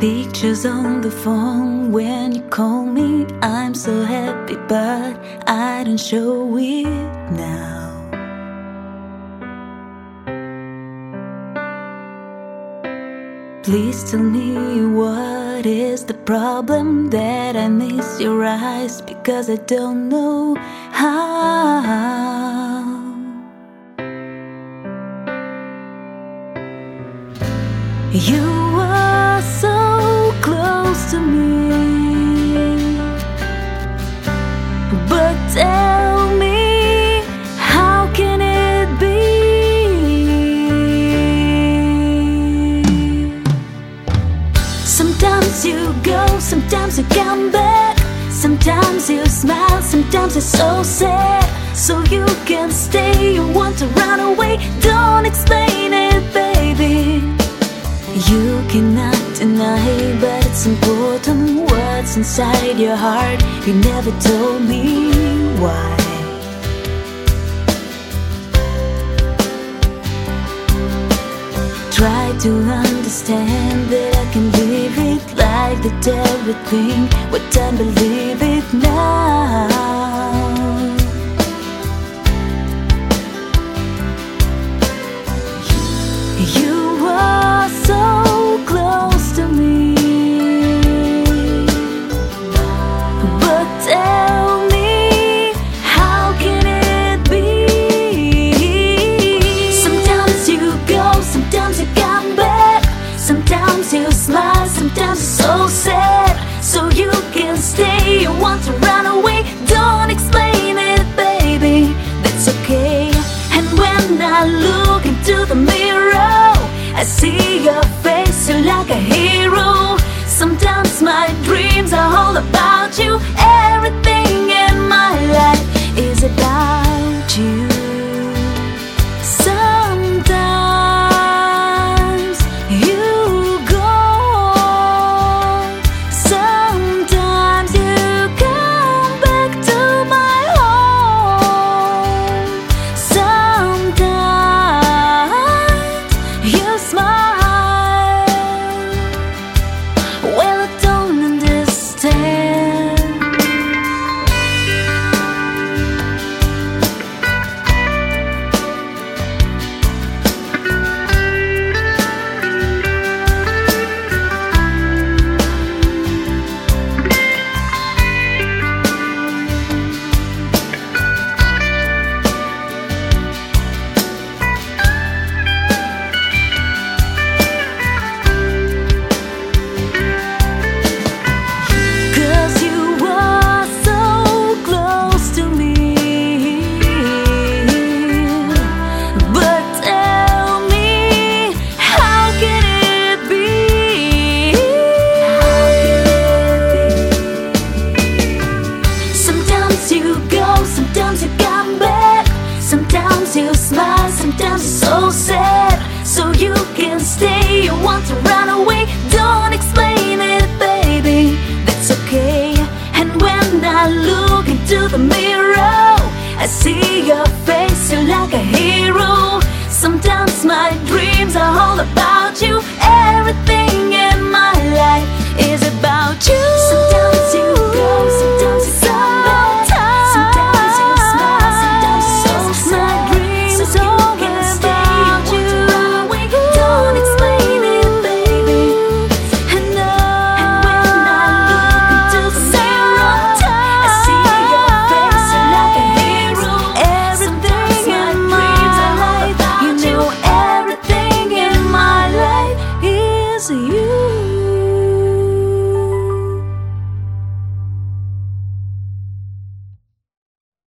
Pictures on the phone when you call me. I'm so happy, but I don't show it now. Please tell me what is the problem, that I miss your eyes because I don't know how. You were so close to me, but tell me, how can it be? Sometimes you go, sometimes you come back. Sometimes you smile, sometimes it's so sad. So you can stay, you want to run away. Don't explain it, baby. You cannot deny, but it's important what's inside your heart. You never told me why. Try to understand that I can leave it like that everything would don't believe it now. You were so close to me, but tell me, how can it be? Sometimes you go, sometimes you come back. Sometimes you smile, sometimes it's so sad. So you can stay, you want to run away. Don't explain it, baby, that's okay. And when I look into the mirror, I see your face, you're like a hero. Sometimes my dreams are all about you. Everything in my life is about you. Sometimes you go, sometimes you come back to my home. Sometimes you smile. Well, I don't understand. Sometimes you come back, sometimes you smile, sometimes it's so sad. So you can stay, you want to run away. Don't explain it, baby, that's okay. And when I look into the mirror, I see your face, you're like a hero. Sometimes my dreams are all about you. Everything in my life is about you.